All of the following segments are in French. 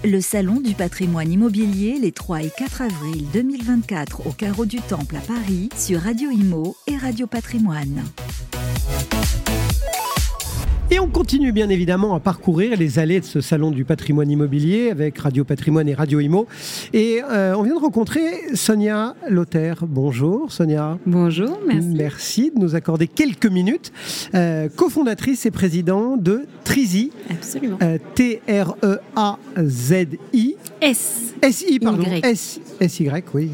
Le Salon du patrimoine immobilier les 3 et 4 avril 2024 au Carreau du Temple à Paris sur Radio Imo et Radio Patrimoine. Et on continue bien évidemment à parcourir les allées de ce salon du patrimoine immobilier avec Radio Patrimoine et Radio Imo. Et on vient de rencontrer Sonia Lothaire. Bonjour Sonia. Bonjour, merci. Merci de nous accorder quelques minutes. Cofondatrice et président de Treezy. Absolument. T-R-E-A-Z-I. S-I, pardon. S-Y, oui.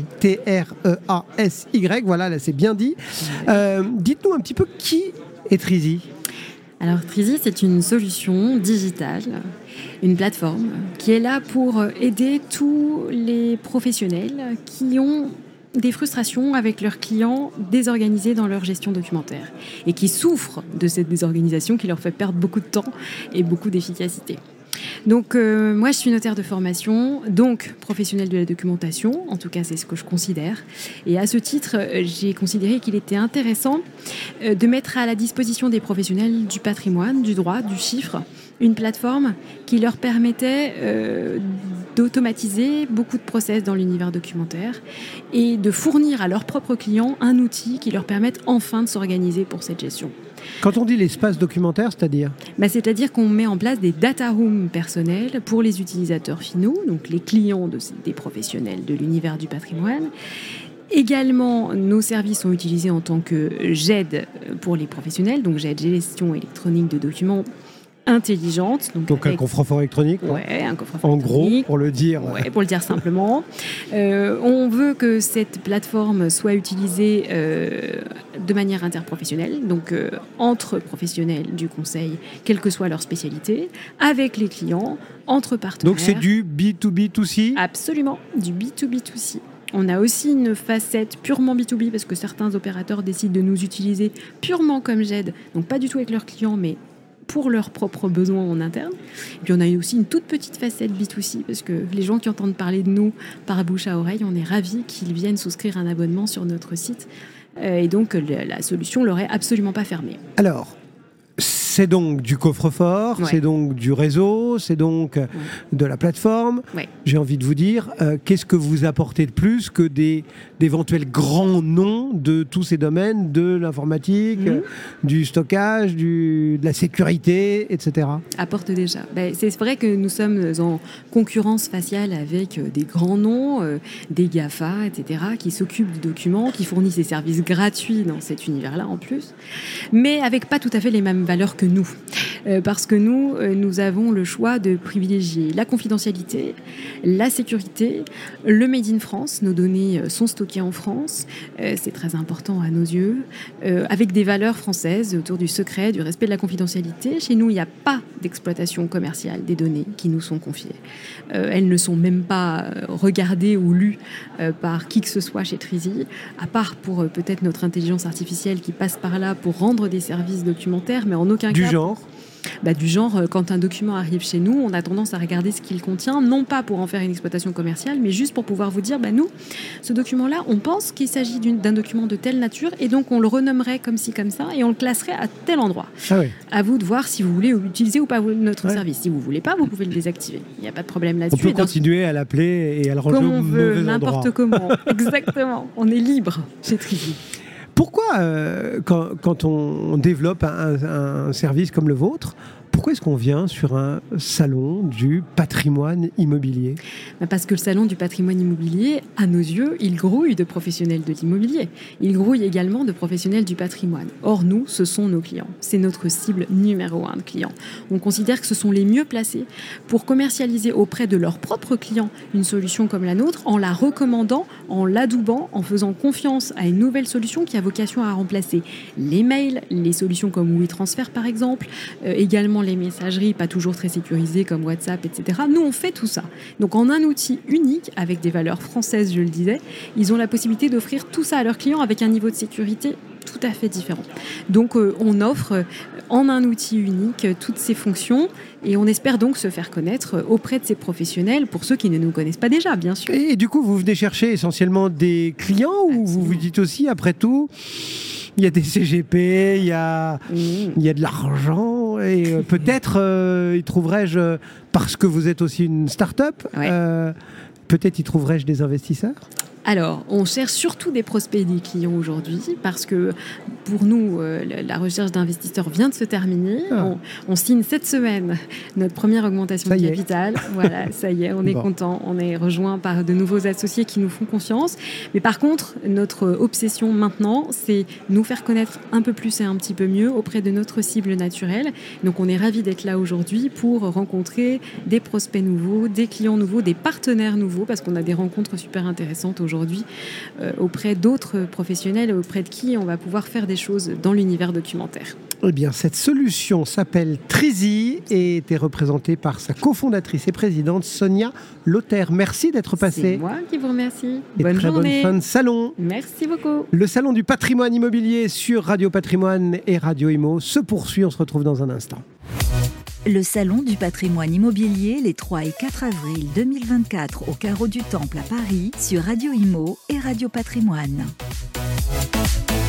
T-R-E-A-S-Y. Voilà, là c'est bien dit. Dites-nous un petit peu qui est Treezy. Alors Treezy, c'est une solution digitale, une plateforme qui est là pour aider tous les professionnels qui ont des frustrations avec leurs clients désorganisés dans leur gestion documentaire et qui souffrent de cette désorganisation qui leur fait perdre beaucoup de temps et beaucoup d'efficacité. Donc moi je suis notaire de formation, donc professionnelle de la documentation, en tout cas c'est ce que je considère. Et à ce titre, j'ai considéré qu'il était intéressant de mettre à la disposition des professionnels du patrimoine, du droit, du chiffre, une plateforme qui leur permettait d'automatiser beaucoup de process dans l'univers documentaire et de fournir à leurs propres clients un outil qui leur permette enfin de s'organiser pour cette gestion. Quand on dit l'espace documentaire, c'est-à-dire ? C'est-à-dire qu'on met en place des data rooms personnels pour les utilisateurs finaux, donc les clients des professionnels de l'univers du patrimoine. Également, nos services sont utilisés en tant que GED pour les professionnels, donc GED, gestion électronique de documents intelligente. Donc un coffre-fort électronique. Ouais, un coffre-fort électronique. En gros, pour le dire. Ouais, pour le dire simplement. On veut que cette plateforme soit utilisée de manière interprofessionnelle, donc entre professionnels du conseil, quelle que soit leur spécialité, avec les clients, entre partenaires. Donc c'est du B2B2C ? Absolument, du B2B2C. On a aussi une facette purement B2B parce que certains opérateurs décident de nous utiliser purement comme GED, donc pas du tout avec leurs clients, mais pour leurs propres besoins en interne. Et puis on a aussi une toute petite facette B2C, parce que les gens qui entendent parler de nous par bouche à oreille, on est ravis qu'ils viennent souscrire un abonnement sur notre site. Et donc la solution leur est absolument pas fermée. Alors, c'est donc du coffre-fort, c'est donc du réseau, c'est donc de la plateforme. Ouais. J'ai envie de vous dire, qu'est-ce que vous apportez de plus que d'éventuels grands noms de tous ces domaines, de l'informatique, du stockage, de la sécurité, etc. Apporte déjà. C'est vrai que nous sommes en concurrence faciale avec des grands noms, des GAFA, etc., qui s'occupent du document, qui fournissent des services gratuits dans cet univers-là en plus, mais avec pas tout à fait les mêmes valeurs que nous. Parce que nous avons le choix de privilégier la confidentialité, la sécurité, le Made in France. Nos données sont stockées en France. C'est très important à nos yeux. Avec des valeurs françaises autour du secret, du respect de la confidentialité. Chez nous, il n'y a pas d'exploitation commerciale des données qui nous sont confiées. Elles ne sont même pas regardées ou lues par qui que ce soit chez Treezy, à part pour peut-être notre intelligence artificielle qui passe par là pour rendre des services documentaires, mais en aucun cas... Du genre ? Du genre, quand un document arrive chez nous, on a tendance à regarder ce qu'il contient, non pas pour en faire une exploitation commerciale, mais juste pour pouvoir vous dire, nous, ce document-là, on pense qu'il s'agit d'un document de telle nature, et donc on le renommerait comme ci, comme ça, et on le classerait à tel endroit. Ah oui. À vous de voir si vous voulez utiliser ou pas notre service. Si vous ne voulez pas, vous pouvez le désactiver. Il n'y a pas de problème là-dessus. On peut continuer à l'appeler et à le ranger comme au on mauvais veut, endroit. n'importe comment. Exactement. On est libre chez Treezy. Pourquoi, quand on développe un service comme le vôtre, pourquoi est-ce qu'on vient sur un salon du patrimoine immobilier ? Parce que le salon du patrimoine immobilier, à nos yeux, il grouille de professionnels de l'immobilier. Il grouille également de professionnels du patrimoine. Or, nous, ce sont nos clients. C'est notre cible numéro 1 de clients. On considère que ce sont les mieux placés pour commercialiser auprès de leurs propres clients une solution comme la nôtre, en la recommandant, en l'adoubant, en faisant confiance à une nouvelle solution qui a vocation à remplacer les mails, les solutions comme WeTransfer par exemple, également les messageries pas toujours très sécurisées comme WhatsApp, etc. Nous, on fait tout ça. Donc, en un outil unique, avec des valeurs françaises, je le disais, ils ont la possibilité d'offrir tout ça à leurs clients avec un niveau de sécurité tout à fait différent. Donc, on offre en un outil unique toutes ces fonctions et on espère donc se faire connaître auprès de ces professionnels, pour ceux qui ne nous connaissent pas déjà, bien sûr. Et du coup, vous venez chercher essentiellement des clients ou vous vous dites aussi, après tout, il y a des CGP, il y a de l'argent, Bon, et peut-être y trouverai-je, parce que vous êtes aussi une start-up, peut-être y trouverai-je des investisseurs ? Alors, on cherche surtout des prospects et des clients aujourd'hui parce que pour nous, la recherche d'investisseurs vient de se terminer. On signe cette semaine notre première augmentation de capital. Voilà, ça y est, on est content. On est rejoint par de nouveaux associés qui nous font confiance. Mais par contre, notre obsession maintenant, c'est nous faire connaître un peu plus et un petit peu mieux auprès de notre cible naturelle. Donc, on est ravis d'être là aujourd'hui pour rencontrer des prospects nouveaux, des clients nouveaux, des partenaires nouveaux parce qu'on a des rencontres super intéressantes aujourd'hui auprès d'autres professionnels auprès de qui on va pouvoir faire des choses dans l'univers documentaire. Eh bien, cette solution s'appelle Trizy et est représentée par sa cofondatrice et présidente Sonia Lauter. Merci d'être passée. C'est moi qui vous remercie. Et bonne journée. Bonne fin de salon. Merci beaucoup. Le salon du patrimoine immobilier sur Radio Patrimoine et Radio Imo se poursuit. On se retrouve dans un instant. Le Salon du patrimoine immobilier les 3 et 4 avril 2024 au Carreau du Temple à Paris sur Radio Imo et Radio Patrimoine.